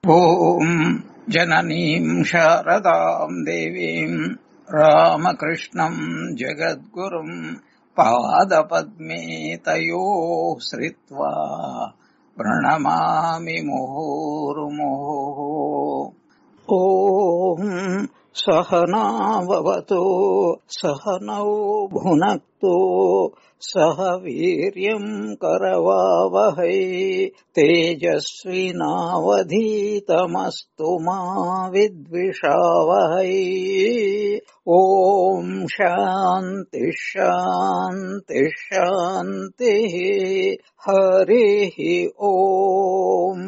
ॐ जननीं शारदां देवीं रामकृष्णं जगद्गुरुं पादपद्मे तयोः श्रित्वा प्रणमामि मुहुर्मुहुः। ॐ सहना भवतु सहनौ भुनक्तु सह वीर्यम् करवावहै तेजस्विनावधीतमस्तु मा विद्विषावहै। ॐ शान्ति शान्ति शान्तिः। हरिः ॐ।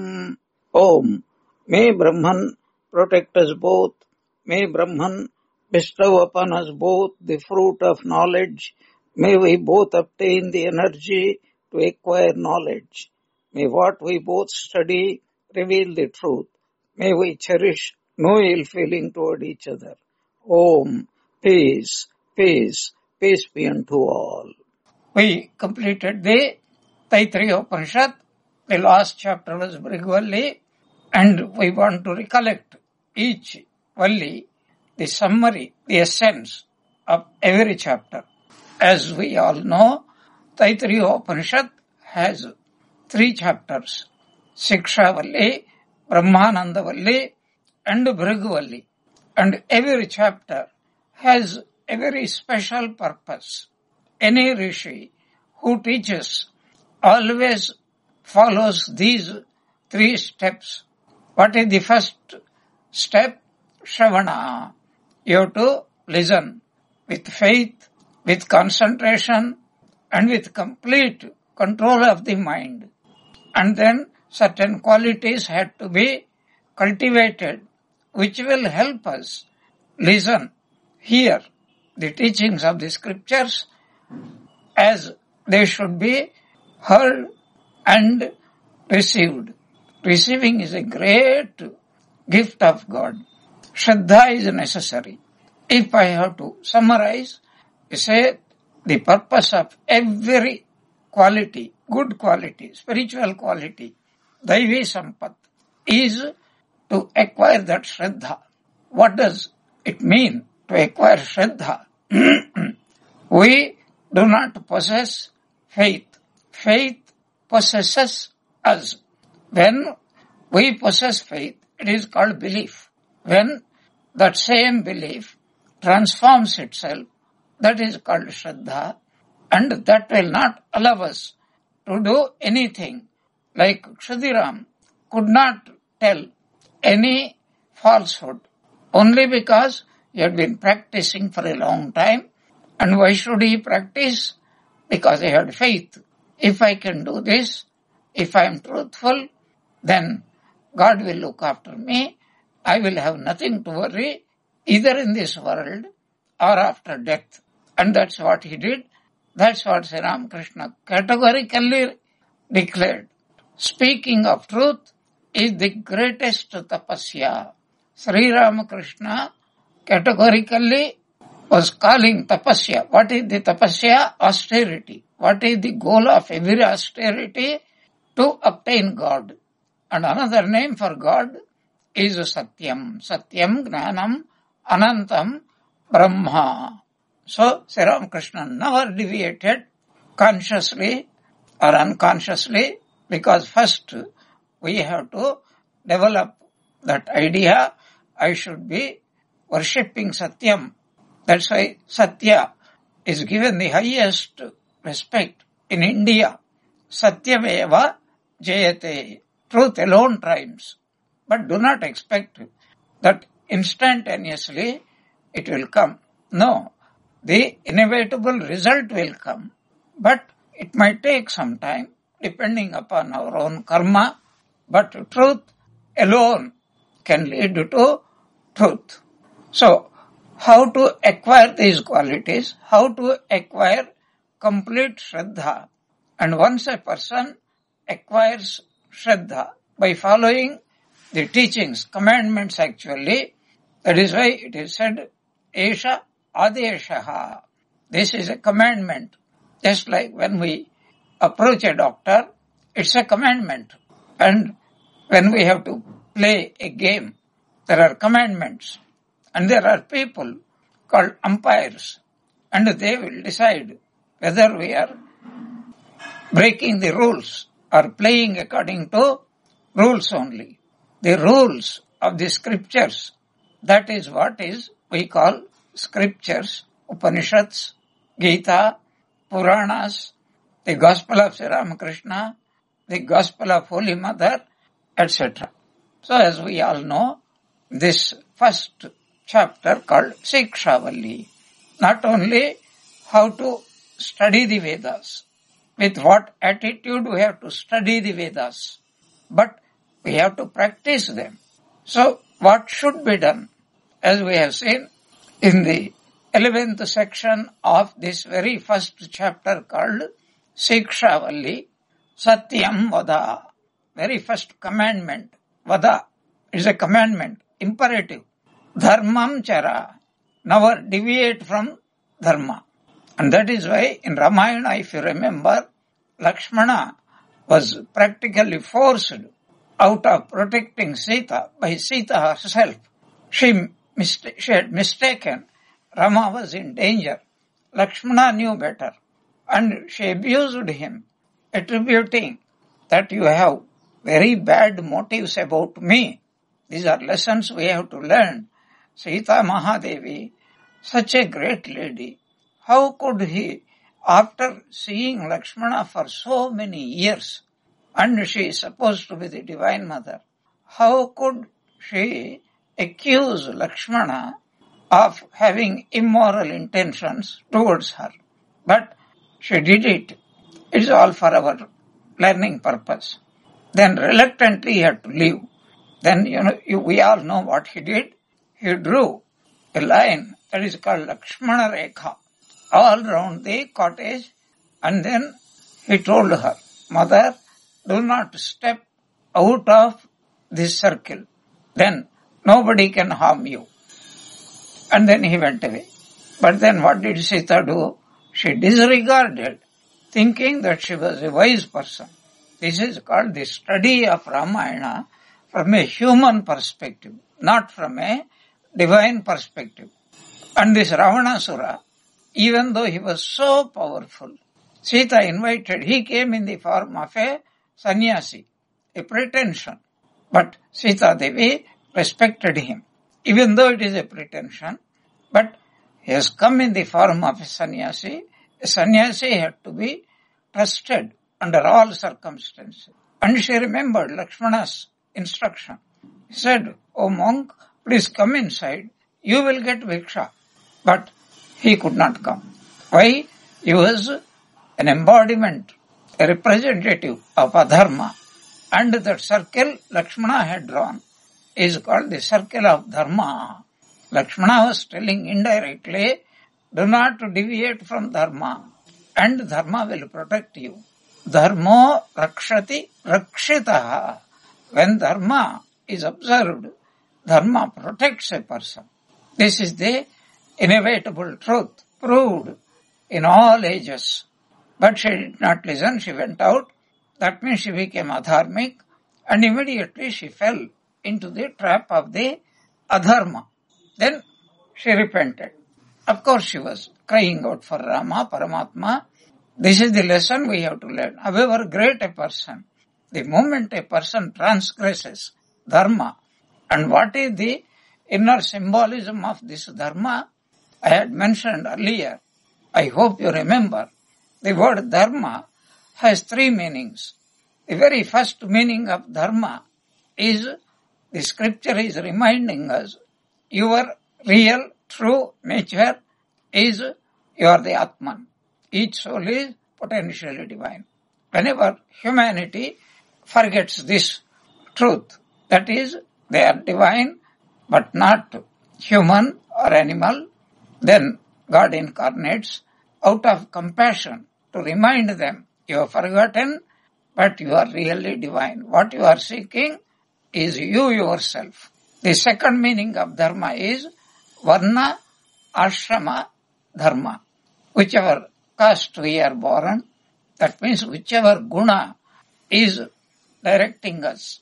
May Brahman protect us both. May Brahman bestow upon us both the fruit of knowledge. May we both obtain the energy to acquire knowledge. May what we both study reveal the truth. May we cherish no ill feeling toward each other. Om. Peace, peace, peace be unto all. We completed the Taittiriya Upanishad. The last chapter was Brigvalli, and we want to recollect each Valli, the summary, the essence of every chapter. As we all know, Taittiriya Upanishad has 3 chapters: Siksha Valli, Brahmananda Valli, and Bhrigu. And every chapter has a very special purpose. Any rishi who teaches always follows these 3 steps. What is the first step? Shravana. You have to listen with faith, with concentration, and with complete control of the mind. And then certain qualities had to be cultivated, which will help us listen, hear the teachings of the scriptures as they should be heard and received. Receiving is a great gift of God. Shraddha is necessary. If I have to summarize, we say the purpose of every quality, good quality, spiritual quality, Daivi Sampat, is to acquire that Shraddha. What does it mean to acquire Shraddha? We do not possess faith. Faith possesses us. When we possess faith, it is called belief. When that same belief transforms itself, that is called Shraddha, and that will not allow us to do anything. Like Kshudiram could not tell any falsehood only because he had been practicing for a long time. And why should he practice? Because he had faith. If I can do this, if I am truthful, then God will look after me. I will have nothing to worry, either in this world or after death. And that's what he did. That's what Sri Ramakrishna categorically declared. Speaking of truth is the greatest tapasya. Sri Ramakrishna categorically was calling tapasya. What is the tapasya? Austerity. What is the goal of every austerity? To obtain God. And another name for God is Satyam. Satyam, Gnanam, Anantam, Brahma. So, Sri Ramakrishna never deviated consciously or unconsciously, because first we have to develop that idea. I should be worshipping Satyam. That's why Satya is given the highest respect in India. Satyameva Jayate. Truth alone triumphs. But do not expect that instantaneously it will come. No. The inevitable result will come. But it might take some time, depending upon our own karma. But truth alone can lead to truth. So, how to acquire these qualities? How to acquire complete Shraddha? And once a person acquires Shraddha by following the teachings, commandments actually, that is why it is said, Esha Adeshaha. This is a commandment. Just like when we approach a doctor, it's a commandment. And when we have to play a game. There are commandments and there are people called umpires, and they will decide whether we are breaking the rules or playing according to rules only. The rules of the scriptures, that is what is we call scriptures, Upanishads, Gita, Puranas, the Gospel of Sri Ramakrishna, the Gospel of Holy Mother, etc. So as we all know, this first chapter called Sikshavalli, not only how to study the Vedas, with what attitude we have to study the Vedas, but we have to practice them. So what should be done? As we have seen in the 11th section of this very first chapter called Sikshavalli, Satyam Vada, very first commandment, Vada is a commandment, imperative. Dharmam Chara, never deviate from Dharma. And that is why in Ramayana, if you remember, Lakshmana was practically forced out of protecting Sita by Sita herself. She had mistaken Rama was in danger. Lakshmana knew better and she abused him, attributing that you have very bad motives about me. These are lessons we have to learn. Sita Mahadevi, such a great lady, how could he, after seeing Lakshmana for so many years, and she is supposed to be the Divine Mother, how could she accuse Lakshmana of having immoral intentions towards her? But she did it. It is all for our learning purpose. Then reluctantly he had to leave. Then, we all know what he did. He drew a line that is called Lakshmana Rekha all round the cottage, and then he told her, Mother, do not step out of this circle. Then nobody can harm you. And then he went away. But then what did Sita do? She disregarded, thinking that she was a wise person. This is called the study of Ramayana from a human perspective, not from a divine perspective. And this Ravanasura, even though he was so powerful, Sita invited, he came in the form of a sannyasi, a pretension. But Sita Devi respected him, even though it is a pretension, but he has come in the form of a sannyasi. A sannyasi had to be trusted under all circumstances. And she remembered Lakshmana's instruction. He said, O monk, please come inside, you will get Viksha. But he could not come. Why? He was an embodiment, a representative of Adharma. And that circle Lakshmana had drawn is called the circle of Dharma. Lakshmana was telling indirectly, do not deviate from Dharma, and Dharma will protect you. Dharmo rakshati rakshitaha. When Dharma is observed, Dharma protects a person. This is the inevitable truth, proved in all ages. But she did not listen, she went out. That means she became adharmic, and immediately she fell into the trap of the adharma. Then she repented. Of course she was crying out for Rama, Paramatma. This is the lesson we have to learn. However great a person, the moment a person transgresses dharma, and what is the inner symbolism of this dharma, I had mentioned earlier. I hope you remember. The word dharma has three meanings. The very first meaning of dharma is, the scripture is reminding us, your real, true nature is you are the Atman. Each soul is potentially divine. Whenever humanity forgets this truth, that is, they are divine but not human or animal, then God incarnates out of compassion to remind them, you have forgotten, but you are really divine. What you are seeking is you yourself. The second meaning of dharma is varna, ashrama, dharma. Whichever caste we are born, that means whichever guna is directing us,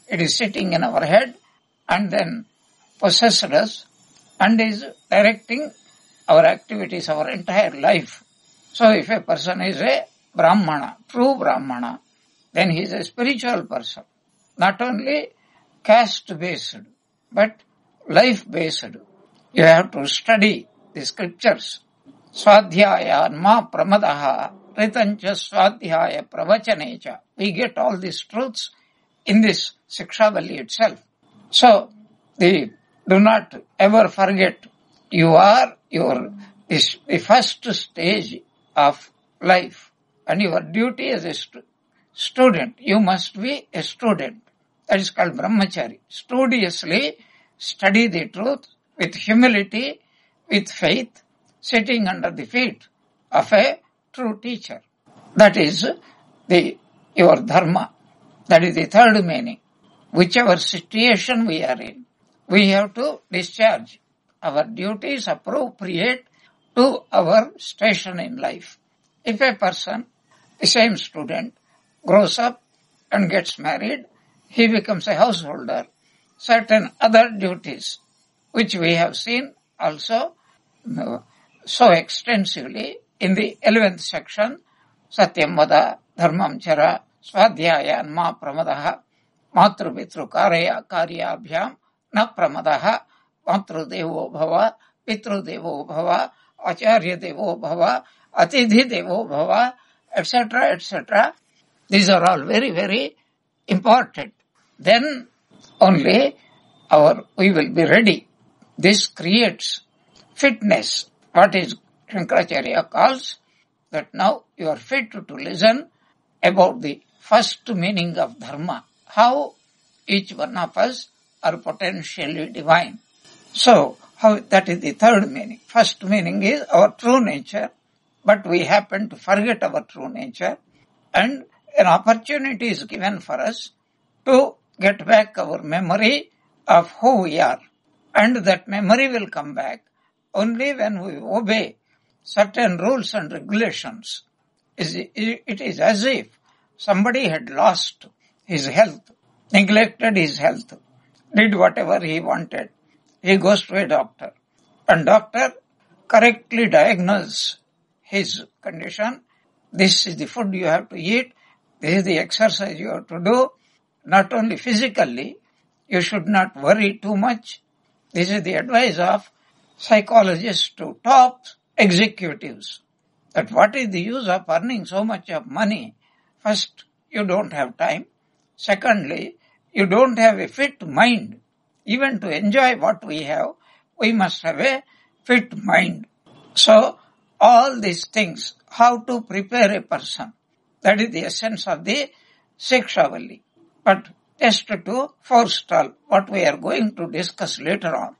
It is sitting in our head and then possessed us and is directing our activities, our entire life. So if a person is a Brahmana, true Brahmana, then he is a spiritual person. Not only caste-based, but life-based. You have to study the scriptures. Swadhyaya ma pramadaha ritancha swadhyaya pravachanacha. We get all these truths in this Shikshavali itself. So, do not ever forget, you are the first stage of life, and your duty as a student, you must be a student. That is called brahmachari. Studiously study the truth with humility, with faith, sitting under the feet of a true teacher. That is your dharma. That is the third meaning. Whichever situation we are in, we have to discharge our duties appropriate to our station in life. If a person, the same student, grows up and gets married, he becomes a householder. Certain other duties, which we have seen also so extensively in the 11th section, Satyam Vada, Dharmam Chara, Swadhyaya Ma Pramadaha, Matru Pitru Karyabhyam Na Pramadaha, Matru Devo Bhava, Pitru Devo Bhava, Acharya Devo Bhava, Atidhi Devo Bhava, etc., etc. These are all very, very important. Then only we will be ready. This creates fitness. What is Shankaracharya calls that now you are fit to listen about the first meaning of dharma. How each one of us are potentially divine. So, that is the third meaning. First meaning is our true nature, but we happen to forget our true nature, and an opportunity is given for us to get back our memory of who we are. And that memory will come back only when we obey certain rules and regulations. It is as if somebody had lost his health, neglected his health, did whatever he wanted. He goes to a doctor, and doctor correctly diagnoses his condition. This is the food you have to eat. This is the exercise you have to do. Not only physically, you should not worry too much. This is the advice of psychologists to top executives. That what is the use of earning so much of money? First, you don't have time. Secondly, you don't have a fit mind. Even to enjoy what we have, we must have a fit mind. So, all these things, how to prepare a person, that is the essence of the Shikshavali. But just to forestall what we are going to discuss later on.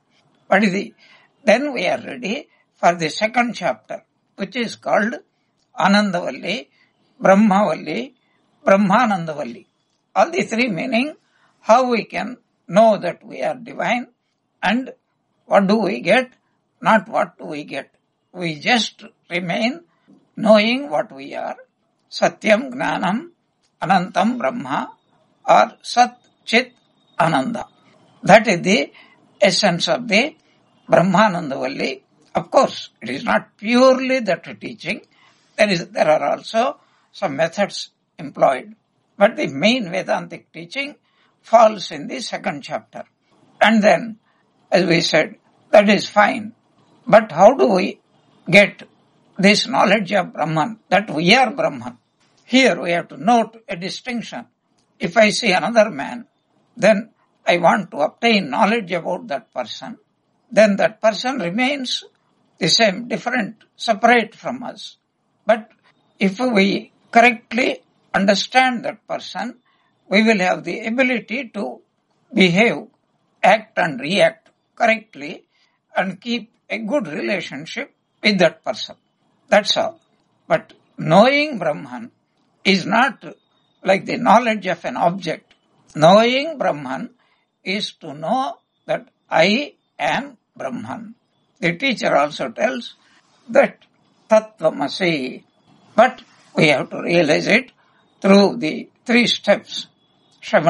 Then we are ready for the second chapter, which is called Anandavalli, Brahmavalli, Brahmanandavalli. All the three meaning how we can know that we are divine, and what do we get, not what do we get. We just remain knowing what we are. Satyam Gnanam Anantam Brahma, or Sat Chit Ananda. That is the essence of the Brahmanandavalli. Of course, it is not purely that teaching. There are also some methods employed. But the main Vedantic teaching falls in the second chapter. And then, as we said, that is fine. But how do we get this knowledge of Brahman, that we are Brahman? Here we have to note a distinction. If I see another man, then I want to obtain knowledge about that person, then that person remains the same, different, separate from us. But if we correctly understand that person, we will have the ability to behave, act and react correctly and keep a good relationship with that person. That's all. But knowing Brahman is not like the knowledge of an object. Knowing Brahman is to know that I am Brahman. The teacher also tells that Tattvamasi. But we have to realize it through the 3 steps. Shravana,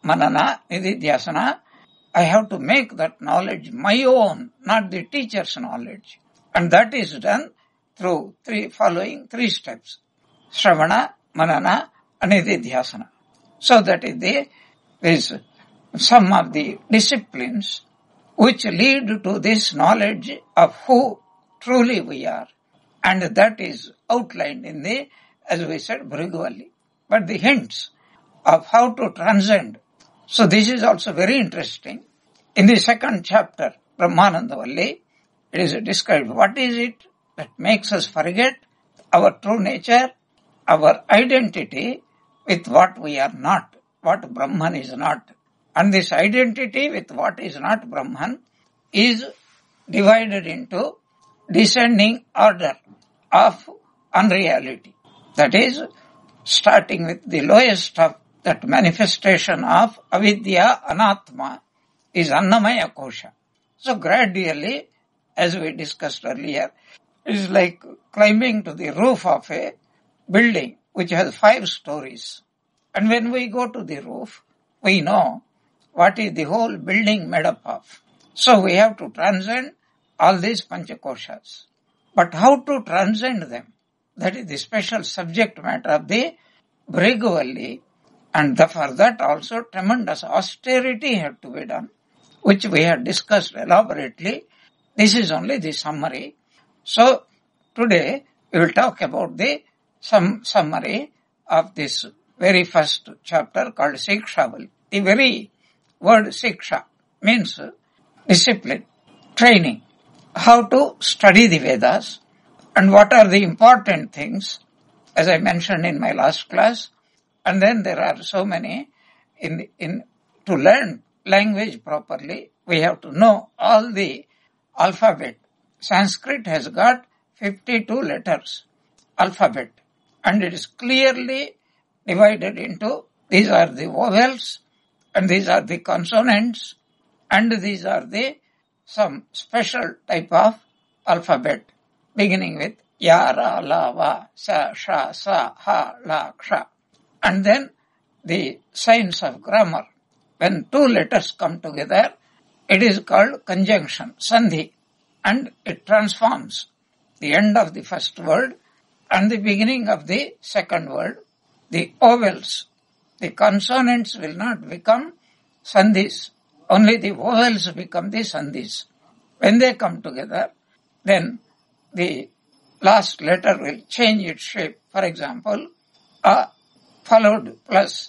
manana, nididhyasana. I have to make that knowledge my own, not the teacher's knowledge. And that is done through following three steps. Shravana, manana, and nididhyasana. So that is some of the disciplines which lead to this knowledge of who truly we are. And that is outlined in the, as we said, Bhrigu. But the hints of how to transcend. So this is also very interesting. In the second chapter, Brahmanandavalli, it is described what is it that makes us forget our true nature, our identity with what we are not, what Brahman is not. And this identity with what is not Brahman is divided into descending order of unreality. That is, starting with the lowest of that manifestation of avidya, anatma, is Annamaya Kosha. So gradually, as we discussed earlier, it is like climbing to the roof of a building which has 5 stories. And when we go to the roof, we know what is the whole building made up of. So we have to transcend all these Panchakoshas. But how to transcend them? That is the special subject matter of the Bhrigu. And for that also tremendous austerity had to be done, which we had discussed elaborately. This is only the summary. So today we will talk about the summary of this very first chapter called Sikshavali. The very word Siksha means discipline, training, how to study the Vedas and what are the important things, as I mentioned in my last class. And then there are so many to learn language properly, we have to know all the alphabet. Sanskrit has got 52 letters, alphabet, and it is clearly divided into these are the vowels and these are the consonants and these are the some special type of alphabet beginning with ya, ra, la, va, sa, sha, sa, ha, la, ksha. And then the science of grammar. When 2 letters come together, it is called conjunction, sandhi, and it transforms the end of the first word and the beginning of the second word. The vowels, the consonants will not become sandhis, only the vowels become the sandhis. When they come together, then the last letter will change its shape. For example, a followed plus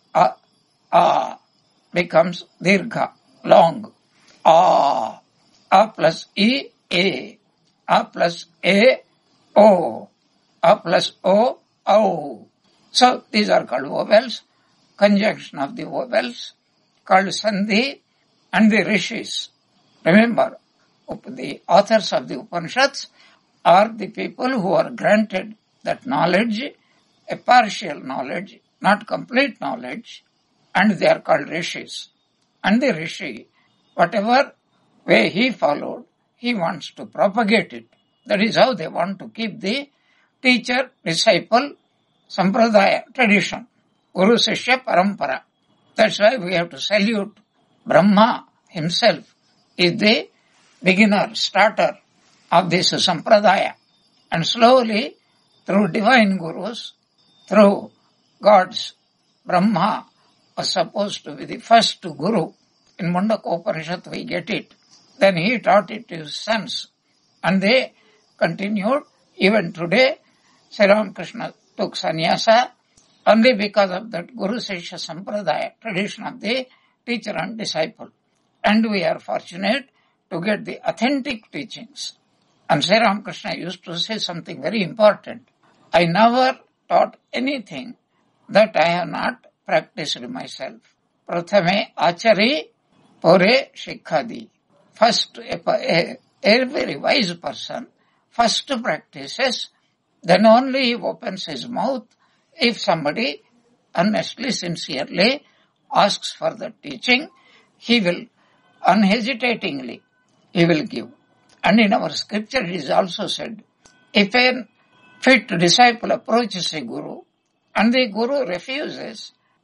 a becomes dirgha, long. A plus e, a plus a, o, a plus o, au. So these are called vowels, conjunction of the vowels, called sandhi, and the rishis. Remember, the authors of the Upanishads are the people who are granted that knowledge, a partial knowledge, not complete knowledge, and they are called rishis. And the rishi, whatever way he followed, he wants to propagate it. That is how they want to keep the teacher-disciple sampradaya, tradition, Guru Sishya Parampara. That's why we have to salute Brahma himself is the beginner, starter of this sampradaya. And slowly, through divine gurus, through gods, Brahma was supposed to be the first guru. In Mundaka Upanishad we get it. Then he taught it to his sons. And they continued. Even today, Sri Ramakrishna took sannyasa only because of that Guru Sishya Sampradaya, tradition of the teacher and disciple. And we are fortunate to get the authentic teachings. And Sri Ramakrishna used to say something very important. I never taught anything that I have not practiced myself. Prathame achari pore shikhadi. First, a very wise person first practices, then only he opens his mouth if somebody honestly, sincerely asks for the teaching. He will unhesitatingly, he will give. And in our scripture it is also said, if a fit disciple approaches a guru and the guru refuses,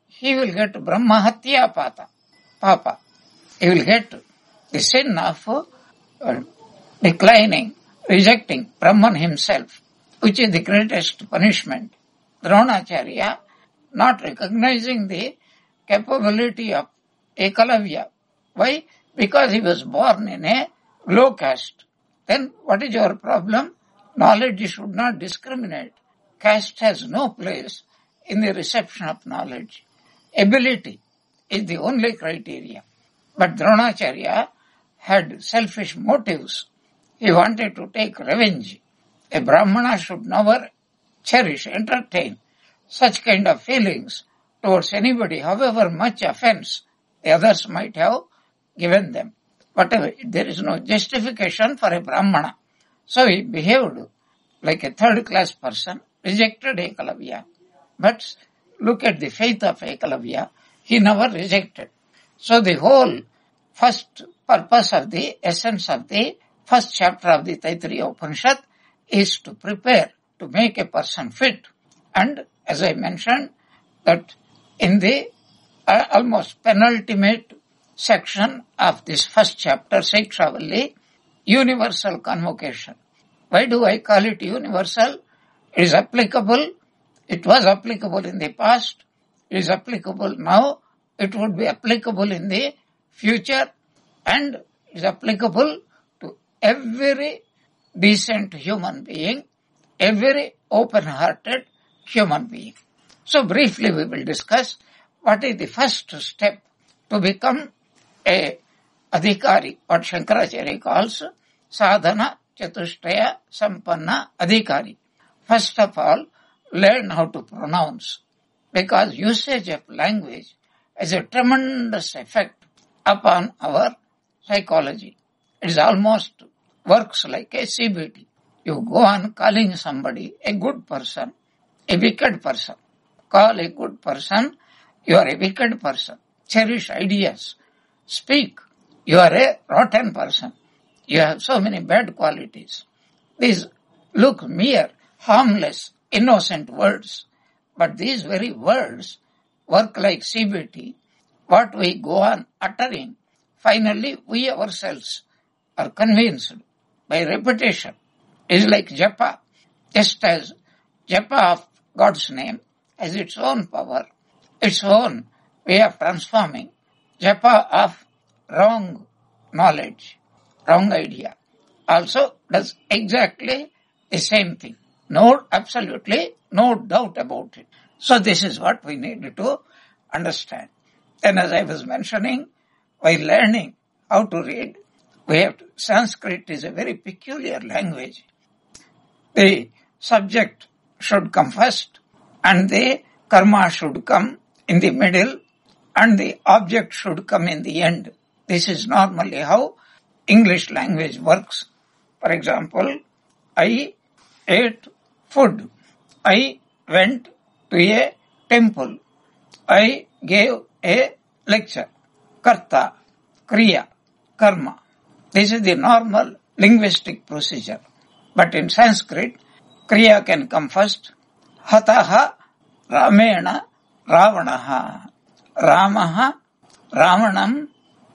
he will get Brahmahatya Papa. He will get the sin of declining, rejecting Brahman himself, which is the greatest punishment. Dronacharya, not recognizing the capability of Ekalavya. Why? Because he was born in a low caste. Then what is your problem? Knowledge should not discriminate. Caste has no place in the reception of knowledge. Ability is the only criteria. But Dronacharya had selfish motives. He wanted to take revenge. A Brahmana should never cherish, entertain such kind of feelings towards anybody, however much offense the others might have given them. Whatever, there is no justification for a Brahmana. So he behaved like a third-class person, rejected Ekalavya. But look at the faith of Ekalavya. He never rejected. So the whole first purpose of the essence of the first chapter of the Taittiriya Upanishad is to prepare, to make a person fit. And as I mentioned, that in the almost penultimate section of this first chapter, Shikshavalli, universal convocation. Why do I call it universal? It is applicable. It was applicable in the past. It is applicable now. It would be applicable in the future. And it is applicable to every decent human being, every open-hearted human being. So briefly we will discuss what is the first step to become a adhikari, what Shankaracharya calls sadhana chatushtaya sampanna adhikari. First of all, learn how to pronounce, because usage of language has a tremendous effect upon our psychology. It is almost works like a CBT. You go on calling somebody a good person, a wicked person. Call a good person, you are a wicked person. Cherish ideas. Speak, you are a rotten person. You have so many bad qualities. These look mere, harmless, innocent words. But these very words work like CBT. What we go on uttering, finally we ourselves are convinced by repetition. It is like japa. Just as japa of God's name has its own power, its own way of transforming. Japa of wrong knowledge, wrong idea, also does exactly the same thing. Absolutely no doubt about it. So this is what we need to understand. Then as I was mentioning, while learning how to read, Sanskrit is a very peculiar language. The subject should come first, and the karma should come in the middle, and the object should come in the end. This is normally how English language works. For example, I ate food. I went to a temple. I gave a lecture. Karta, kriya, karma. This is the normal linguistic procedure. But in Sanskrit, kriya can come first. Hataha ramena ravanaha. Ramaha ravanam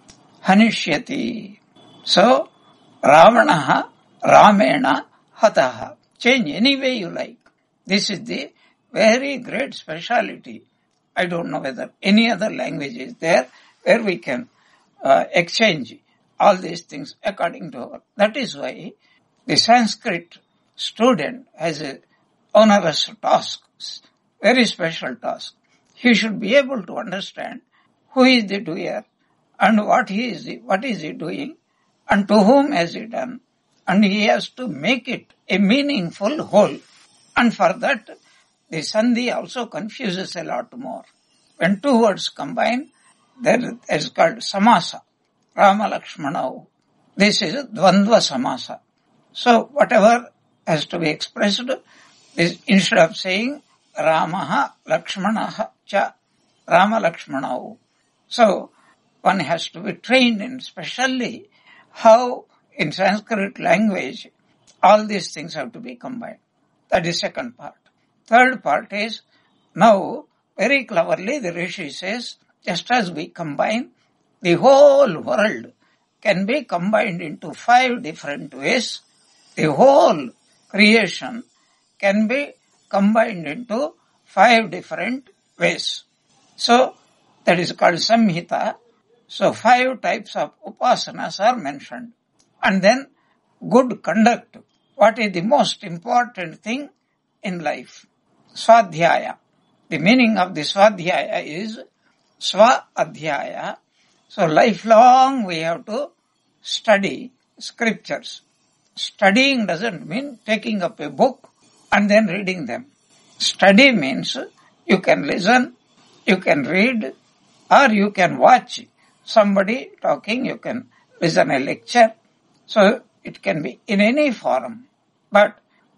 hanishyati. So, ravanaha ramena hataha. Change any way you like. This is the very great speciality. I don't know whether any other language is there where we can exchange all these things according to our. That is why the Sanskrit student has a onerous task, very special task. He should be able to understand who is the doer and what is he doing and to whom has he done, and he has to make it a meaningful whole. And for that, the sandhi also confuses a lot more. When two words combine, that is called samasa. Rama Lakshmana. This is dvandva samasa. So whatever has to be expressed, is instead of saying Ramaha Lakshmanaha cha, Rama Lakshmana. So one has to be trained in specially how in Sanskrit language all these things have to be combined. That is second part. Third part is now Very cleverly the Rishi says, just as we combine, the whole world can be combined into 5 different ways. The whole creation can be combined into 5 different ways. So, that is called Samhita. So, 5 types of upasanas are mentioned. And then, good conduct. What is the most important thing in life? Swadhyaya. The meaning of the Swadhyaya is Swa-adhyaya. So, lifelong we have to study scriptures. Studying doesn't mean taking up a book and then reading them. Study means you can listen, you can read, or you can watch somebody talking, you can listen a lecture. So it can be in any form. But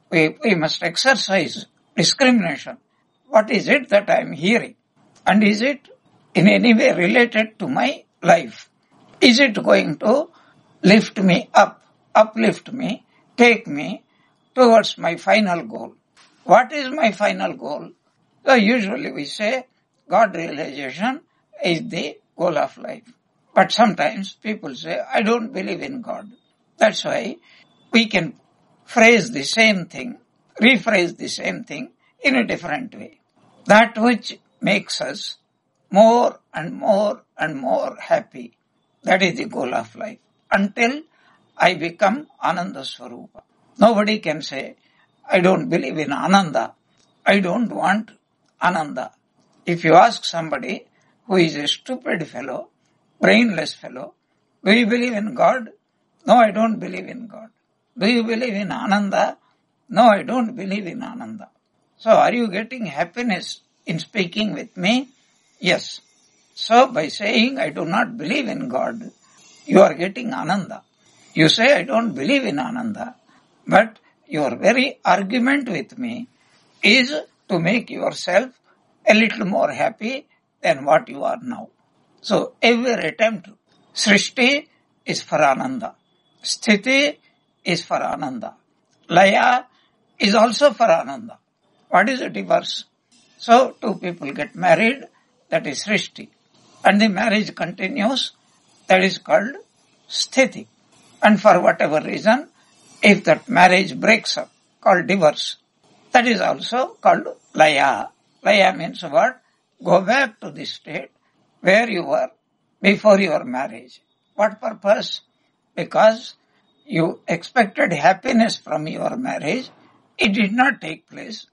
we must exercise discrimination. What is it that I am hearing? And is it in any way related to my life? Is it going to lift me up, uplift me, take me towards my final goal? What is my final goal? So usually we say God realization is the goal of life. But sometimes people say, I don't believe in God. That's why we can phrase the same thing, rephrase the same thing in a different way. That which makes us more and more and more happy, that is the goal of life. Until I become Ananda Swarupa. Nobody can say, I don't believe in Ananda. I don't want Ananda. If you ask somebody who is a stupid fellow, brainless fellow, do you believe in God? No, I don't believe in God. Do you believe in Ananda? No, I don't believe in Ananda. So are you getting happiness in speaking with me? Yes. So by saying I do not believe in God, you are getting Ananda. You say I don't believe in Ananda, but your very argument with me is to make yourself a little more happy than what you are now. So every attempt, Srishti is for Ananda. Sthiti is for Ananda. Laya is also for Ananda. What is the divorce? So 2 people get married, that is Srishti. And the marriage continues, that is called Sthiti. And for whatever reason, if that marriage breaks up, called divorce, that is also called Laya. Laya means what? Go back to the state where you were before your marriage. What purpose? Because you expected happiness from your marriage. It did not take place.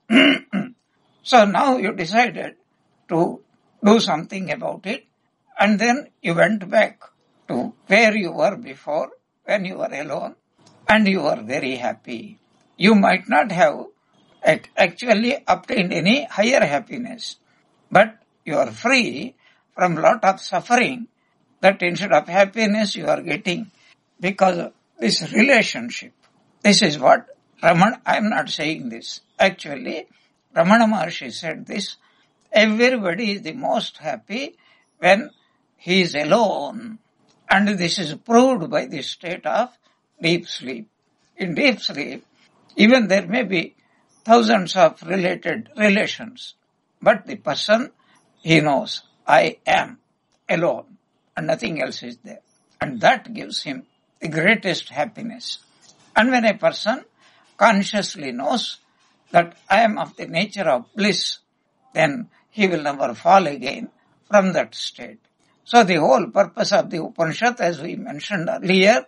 So now you decided to do something about it. And then you went back to where you were before when you were alone. And you were very happy. You might not have actually obtained any higher happiness. But you are free from lot of suffering that instead of happiness you are getting because of this relationship. This is what Ramana, I am not saying this. Actually, Ramana Maharshi said this. Everybody is the most happy when he is alone. And this is proved by the state of deep sleep. In deep sleep, even there may be thousands of related relations. But the person, he knows, I am alone and nothing else is there. And that gives him the greatest happiness. And when a person consciously knows that I am of the nature of bliss, then he will never fall again from that state. So the whole purpose of the Upanishad, as we mentioned earlier,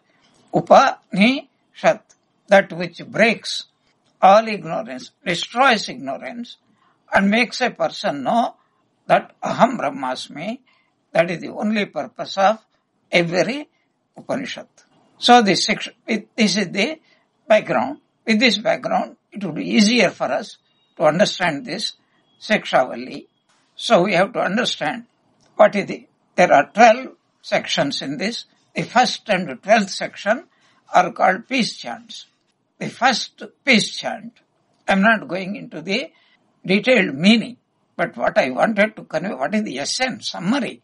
Upanishad, that which breaks all ignorance, destroys ignorance, and makes a person know that Aham Brahmasmi, that is the only purpose of every Upanishad. So this is the background. With this background, it would be easier for us to understand this Shikshavali. So we have to understand what is there are 12 sections in this. The first and 12th section are called peace chants. The first peace chant, I am not going into the detailed meaning, but what I wanted to convey, what is the essence, summary.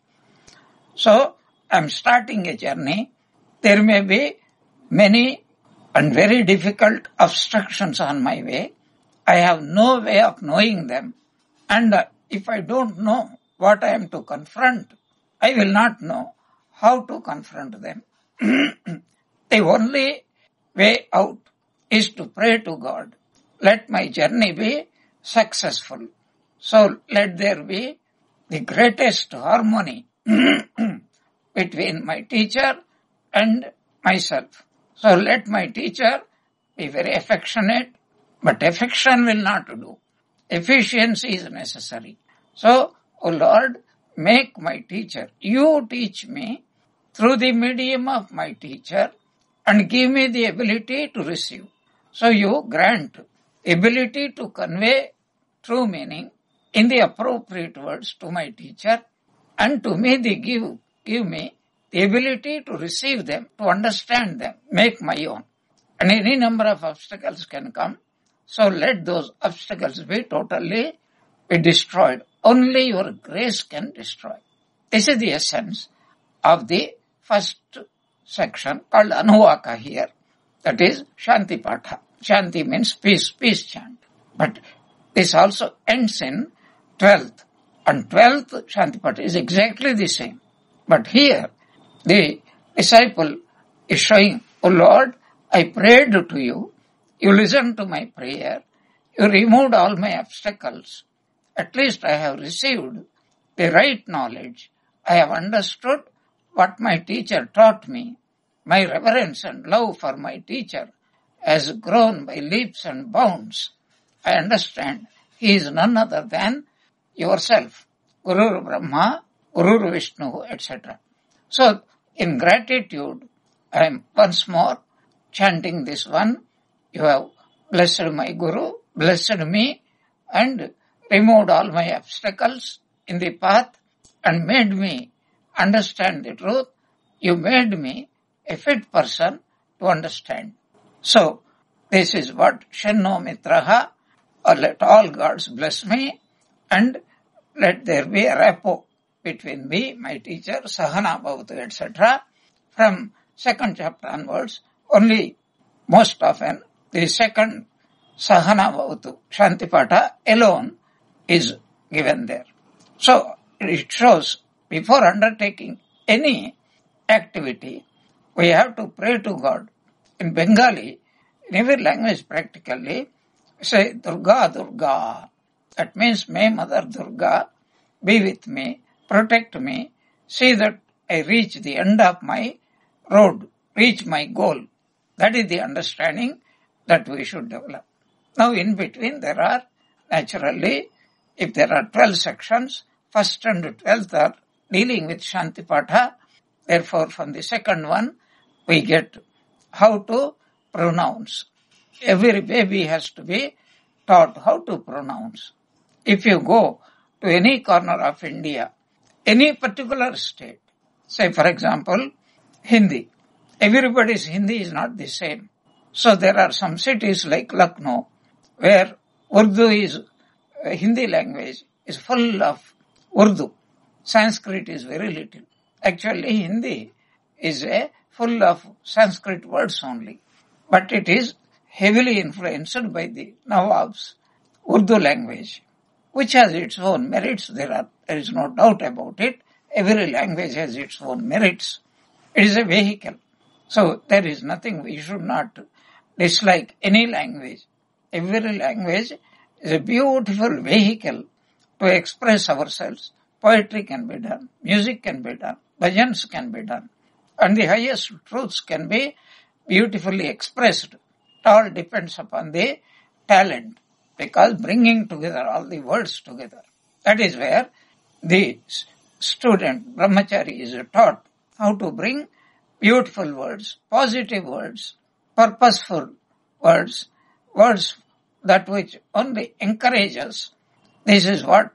So, I am starting a journey. There may be many and very difficult obstructions on my way. I have no way of knowing them. And if I don't know what I am to confront, I will not know how to confront them. The only way out is to pray to God. Let my journey be successful. So let there be the greatest harmony between my teacher and myself. So let my teacher be very affectionate, but affection will not do. Efficiency is necessary. So, O Lord, make my teacher. You teach me through the medium of my teacher and give me the ability to receive. So you grant ability to convey true meaning in the appropriate words to my teacher, and to me they give me the ability to receive them, to understand them, make my own. And any number of obstacles can come. So let those obstacles be totally destroyed. Only your grace can destroy. This is the essence of the first section called Anuvaka here. That is Shanti Patha. Shanti means peace, peace chant. But this also ends in 12th. And 12th Shanti Patha is exactly the same. But here the disciple is showing, O Lord, I prayed to you. You listened to my prayer. You removed all my obstacles. At least I have received the right knowledge. I have understood what my teacher taught me. My reverence and love for my teacher has grown by leaps and bounds. I understand he is none other than yourself, Guru Brahma, Guru Vishnu, etc. So, in gratitude, I am once more chanting this one. You have blessed my Guru, blessed me, and removed all my obstacles in the path and made me understand the truth. You made me a fit person to understand. So, this is what Shanno Mitraha, or let all gods bless me, and let there be a rapport between me, my teacher, Sahana Bhavatu, etc. From second chapter onwards, only most often the second Sahana Bhavatu, Shantipatha alone is given there. So, it shows before undertaking any activity, we have to pray to God. In Bengali, in every language practically, say Durga, Durga. That means, may Mother Durga be with me, protect me, see that I reach the end of my road, reach my goal. That is the understanding that we should develop. Now in between there are, naturally, if there are 12 sections, first and 12th are dealing with Shantipatha. Therefore from the second one, we get how to pronounce. Every baby has to be taught how to pronounce. If you go to any corner of India, any particular state, say for example, Hindi. Everybody's Hindi is not the same. So there are some cities like Lucknow where Urdu is, Hindi language is full of Urdu. Sanskrit is very little. Actually Hindi is full of Sanskrit words only. But it is heavily influenced by the Nawab's Urdu language, which has its own merits. There is no doubt about it. Every language has its own merits. It is a vehicle. So there is nothing, we should not dislike any language. Every language is a beautiful vehicle to express ourselves. Poetry can be done, music can be done, bhajans can be done, and the highest truths can be beautifully expressed. It all depends upon the talent, because bringing together all the words together, that is where the student, brahmachari, is taught how to bring beautiful words, positive words, purposeful words, words that which only encourage us. This is what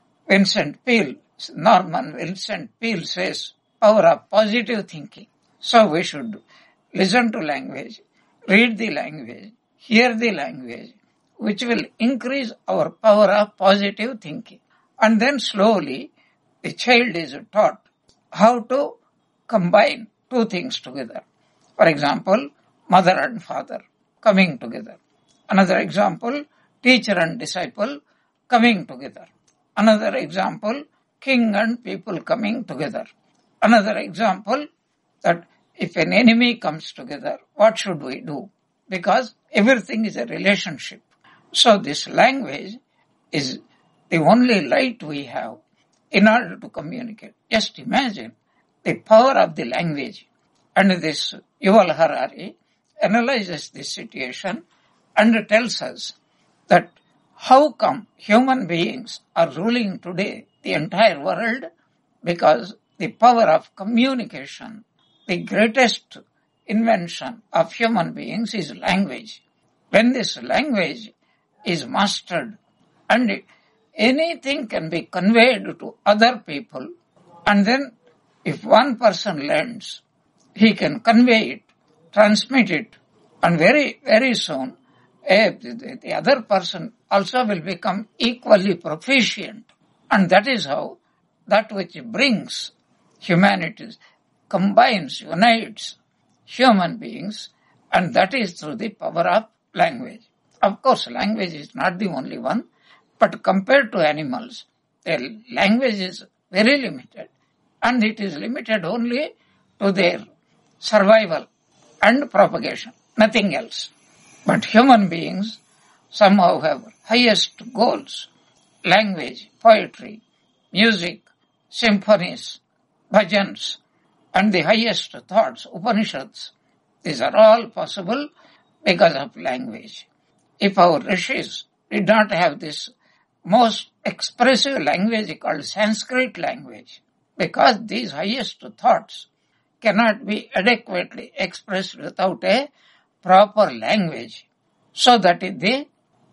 Norman Vincent Peale says, power of positive thinking. So we should listen to language, read the language, hear the language, which will increase our power of positive thinking. And then slowly the child is taught how to combine two things together. For example, mother and father coming together. Another example, teacher and disciple coming together. Another example, king and people coming together. Another example, that if an enemy comes together, what should we do? Because everything is a relationship. So this language is the only light we have in order to communicate. Just imagine the power of the language. And this Yuval Harari analyzes this situation and tells us that how come human beings are ruling today the entire world? Because the power of communication, the greatest invention of human beings is language. When this language is mastered and anything can be conveyed to other people, and then if one person learns, he can convey it, transmit it, and very, very soon the other person also will become equally proficient. And that is how that which brings humanity, combines, unites human beings, and that is through the power of language. Of course, language is not the only one, but compared to animals, their language is very limited, and it is limited only to their survival and propagation, nothing else. But human beings somehow have highest goals: language, poetry, music, symphonies, bhajans, and the highest thoughts, Upanishads. These are all possible because of language. If our rishis did not have this most expressive language called Sanskrit language, because these highest thoughts cannot be adequately expressed without a proper language. So that is the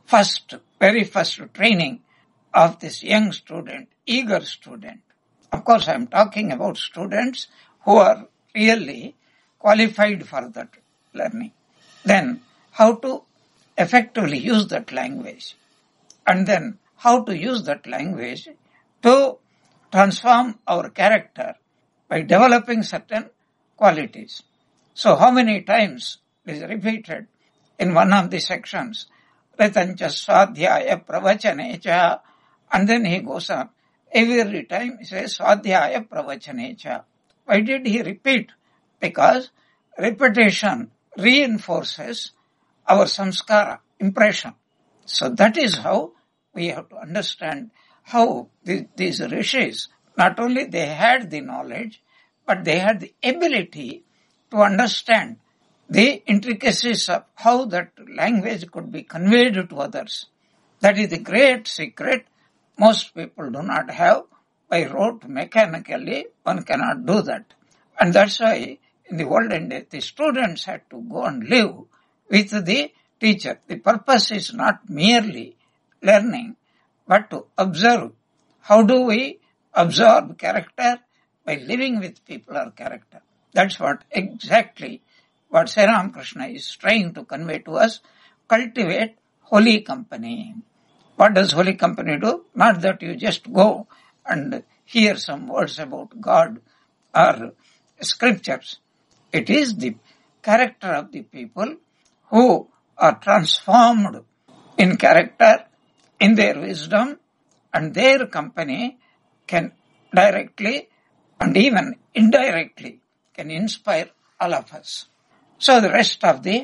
very first training of this young student, eager student. Of course, I am talking about students who are really qualified for that learning. Then, how to effectively use that language, and then how to use that language to transform our character by developing certain qualities. So how many times it is repeated in one of the sections, Ritancha Swadhyaya Pravachane, and then he goes on. Every time he says Swadhyaya Pravachane. Why did he repeat? Because repetition reinforces our samskara, impression. So that is how we have to understand how these rishis, not only they had the knowledge, but they had the ability to understand the intricacies of how that language could be conveyed to others. That is the great secret most people do not have. By rote, mechanically, one cannot do that. And that's why in the olden days, the students had to go and live with the teacher. The purpose is not merely learning, but to observe. How do we absorb character? By living with people or character. That's what exactly what Sri Ramakrishna is trying to convey to us. Cultivate holy company. What does holy company do? Not that you just go and hear some words about God or scriptures. It is the character of the people who are transformed in character, in their wisdom, and their company can directly and even indirectly can inspire all of us. So the rest of this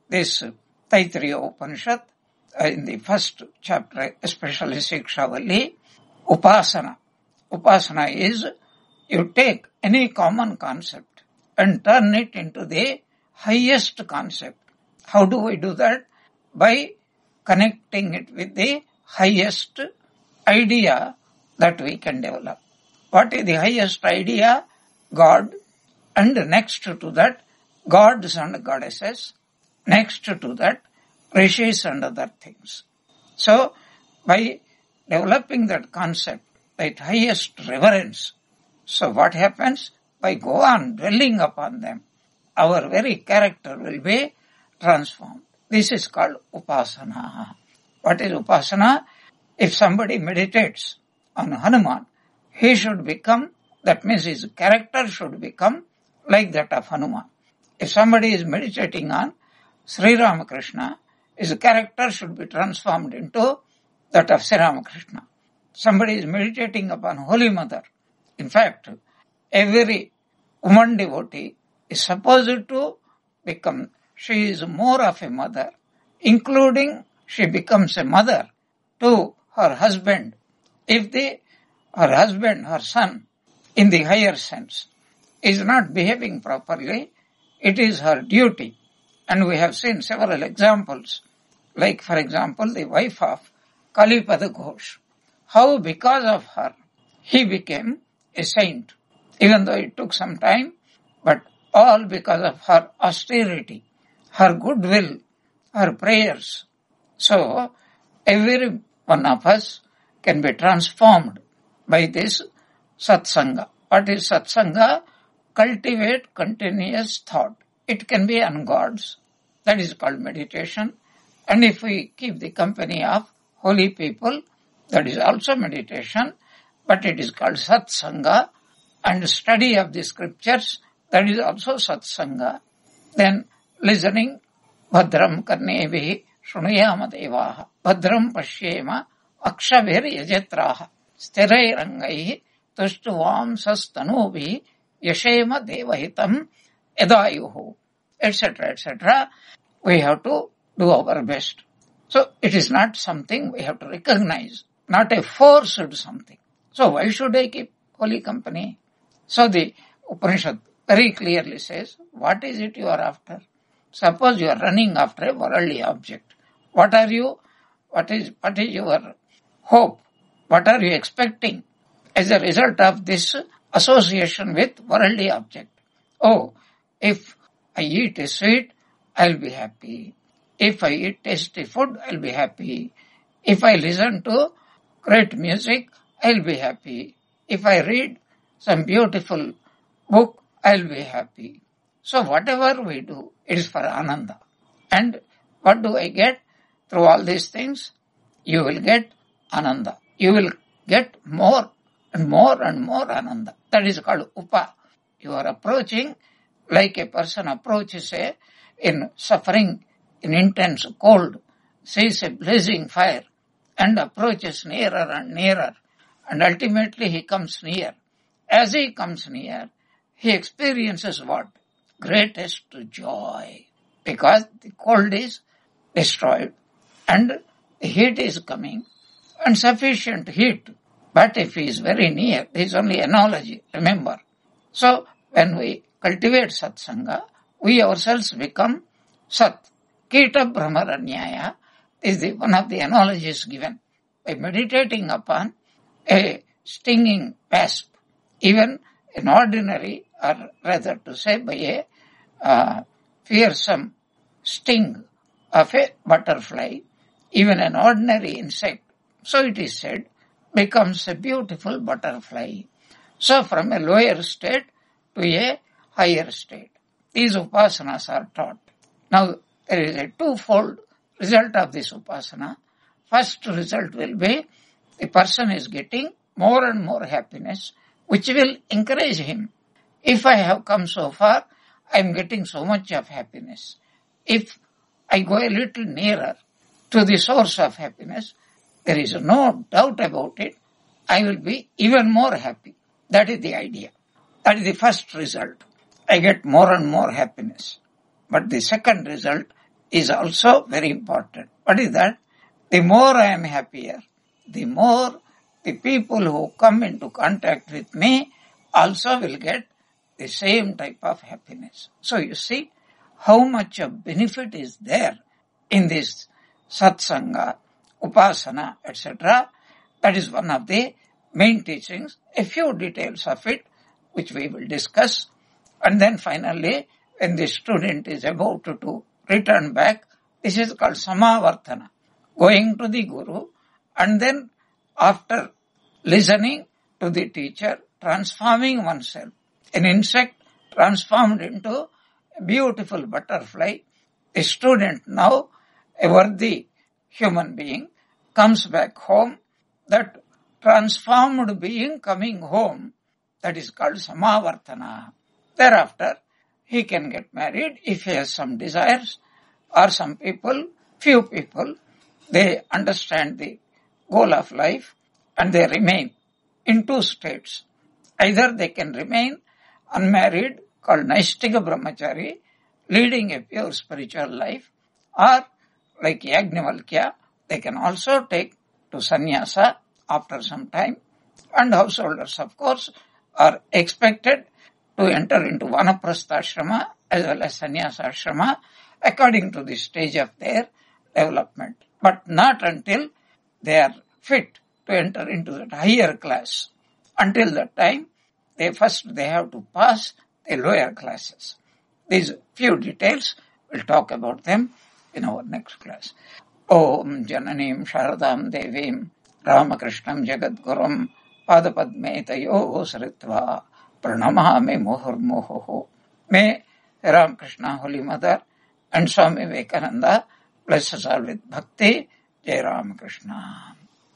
Taittiriya Upanishad, in the first chapter, especially Shikshavali, Upasana. Upasana is you take any common concept and turn it into the highest concept. How do we do that? By connecting it with the highest idea that we can develop. What is the highest idea? God. And next to that, gods and goddesses. Next to that, rishis and other things. So, by developing that concept, that highest reverence, so what happens? By go on dwelling upon them, our very character will be transformed. This is called Upasana. What is Upasana? If somebody meditates on Hanuman, he should become, that means his character should become like that of Hanuman. If somebody is meditating on Sri Ramakrishna, his character should be transformed into that of Sri Ramakrishna. somebody is meditating upon Holy Mother. In fact, every woman devotee is supposed to become, she is more of a mother, including she becomes a mother to her husband. If her husband, her son, in the higher sense, is not behaving properly, it is her duty. And we have seen several examples, like for example, the wife of Kalipada Ghosh. How because of her, he became a saint, even though it took some time, but all because of her austerity, her goodwill, her prayers. So, every one of us can be transformed by this satsanga. What is satsanga? Cultivate continuous thought. It can be on gods. That is called meditation. And if we keep the company of holy people, that is also meditation, but it is called satsanga. And study of the scriptures, that is also satsanga. Then listening, bhadram karnevihi shrunuyama devaha, bhadram pashyema akshabhir yajatraha, stirairangaihi tushtuvam sastanuvihi yashema devahitam edayuhu, etc., etc. We have to do our best. So it is not something we have to recognize, not a forced something. So why should I keep holy company? So the Upanishad very clearly says, what is it you are after? Suppose you are running after a worldly object. What is your hope? What are you expecting as a result of this association with worldly object? Oh, if I eat a sweet, I'll be happy. If I eat tasty food, I'll be happy. If I listen to great music, I'll be happy. If I read some beautiful book, I'll be happy. So whatever we do, it is for Ananda. And what do I get through all these things? You will get Ananda. You will get more and more and more Ananda. That is called Upa. You are approaching like a person approaches in suffering, in intense cold, sees a blazing fire and approaches nearer and nearer, and ultimately he comes near. As he comes near, he experiences what? Greatest joy, because the cold is destroyed and the heat is coming, and sufficient heat. But if he is very near, this is only analogy, remember. So when we cultivate satsanga, we ourselves become sat. Kita Brahmaranyaya is one of the analogies given. By meditating upon a stinging wasp, even an ordinary, or rather to say by a fearsome sting of a butterfly, even an ordinary insect, so it is said, becomes a beautiful butterfly. So from a lower state to a higher state, these upasanas are taught. Now there is a twofold result of this upasana. First result will be the person is getting more and more happiness, which will encourage him. If I have come so far, I am getting so much of happiness. If I go a little nearer to the source of happiness, there is no doubt about it, I will be even more happy. That is the idea. That is the first result. I get more and more happiness. But the second result is also very important. What is that? The more I am happier, the more the people who come into contact with me also will get the same type of happiness. So you see how much of benefit is there in this satsanga, upasana, etc. That is one of the main teachings. A few details of it, which we will discuss. And then finally, when the student is about to return back, this is called samavartana, going to the guru, and then after listening to the teacher, transforming oneself. An insect transformed into a beautiful butterfly. The student now, a worthy human being, comes back home. That transformed being coming home, that is called samavartana. Thereafter, he can get married if he has some desires, or few people, they understand the goal of life and they remain in two states. Either they can remain unmarried, called Naishtika Brahmachari, leading a pure spiritual life, or like Yajnavalkya, they can also take to sannyasa after some time, and householders, of course, are expected to enter into Vanaprastha ashrama as well as sannyasa ashrama according to the stage of their development, but not until they are fit to enter into that higher class. Until that time, they have to pass the lower classes. These few details, we'll talk about them in our next class. Om Jananim Sharadam Devim Ramakrishnam Jagadgurum Padapadme Tayo Saritva Pranamahami Muhurmuhu. May Ramakrishna, Holy Mother, and Swami Vivekananda bless us all with bhakti. Jai Ramakrishna.